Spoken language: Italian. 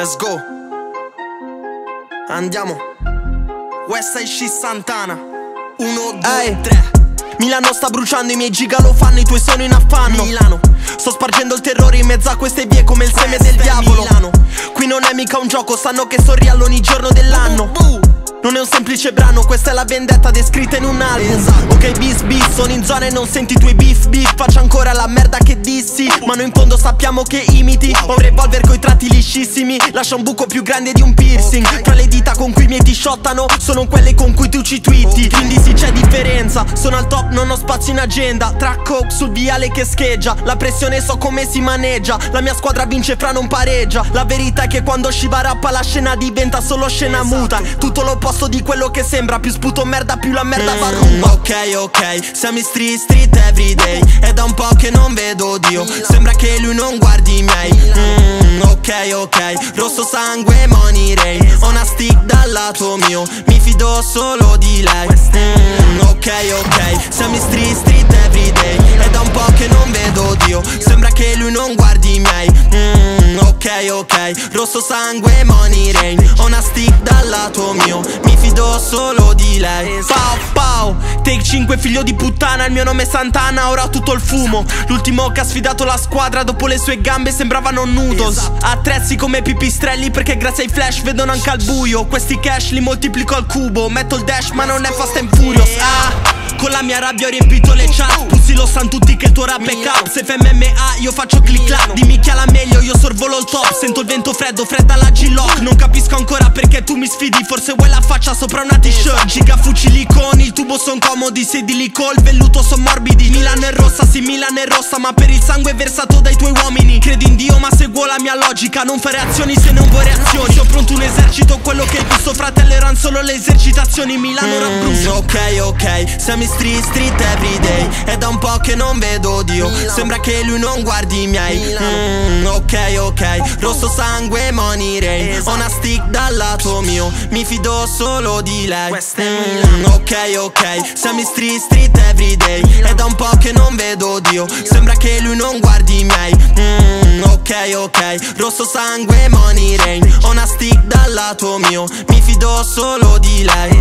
Let's go. Andiamo. West Side Shit Santana. 1, 2, 3. Milano sta bruciando, i miei giga lo fanno, i tuoi sono in affanno. Milano. Sto spargendo il terrore in mezzo a queste vie come il seme del diavolo. Milano. Qui non è mica un gioco, sanno che sorriallo ogni giorno dell'anno. Non è un semplice brano, questa è la vendetta descritta in un album. Esatto. Ok bis, sono in zona e non senti i tuoi beef. Faccio ancora la merda che dissi, ma noi in fondo sappiamo che imiti. Ho un revolver coi tratti liscissimi, lascia un buco più grande di un piercing. Tra le dita con cui i miei ti shottano sono quelle con cui tu ci twitti. Quindi sì, c'è differenza, sono al top, non ho spazio in agenda. Tra coke sul viale che scheggia, la pressione so come si maneggia. La mia squadra vince fra non pareggia. La verità è che quando Shiva rappa la scena diventa solo scena muta. Tutto l'opposto di quello che sembra, più sputo merda più la merda va rumba. Ok, siamo in street everyday. È da un po' che non vedo Dio, sembra che lui non guardi i miei. Ok, rosso sangue, money rain. Ho una stick dal lato mio, mi fido solo di lei. Ok, siamo in street everyday. È da un po' che non vedo Dio, sembra che lui non guardi i miei. Ok, rosso sangue, money rain. Ho una stick dal lato mio, mi fido solo di lei. Pau, take 5 figlio di puttana, il mio nome è Santana, ora ho tutto il fumo. L'ultimo che ha sfidato la squadra, dopo le sue gambe sembravano noodles. Attrezzi come pipistrelli perché grazie ai flash vedono anche al buio. Questi cash li moltiplico al cubo, metto il dash ma non è Fast and Furious. Con la mia rabbia ho riempito le chat, pussi lo san tutti che il tuo rap è cap. Se fai MMA io faccio click clap, dimmi chi ha la meglio, io sorvolo il top. Sento il vento freddo, fredda la G-Lock. Non capisco ancora perché tu mi sfidi, forse vuoi la faccia sopra una t-shirt. Giga fucili con il tubo son comodi, sedili col velluto son morbidi. Milano è rossa, sì Milano è rossa, ma per il sangue versato dai tuoi uomini. Credi in Dio ma seguo la mia logica, non fare azioni se non vuoi reazioni. Ho pronto un esercito, quello che il tuo fratello erano solo le esercitazioni. Milano rabbruso. Ok, siamo in street everyday. È da un po' che non vedo Dio, sembra che lui non guardi i miei. Ok, rosso sangue, money rain. Ho una stick dal lato mio, mi fido solo di lei. Ok, siamo in street everyday. È da un po' che non vedo Dio, sembra che lui non guardi i miei. Ok, rosso sangue, money rain. Ho una stick dal lato mio, mi fido solo di lei.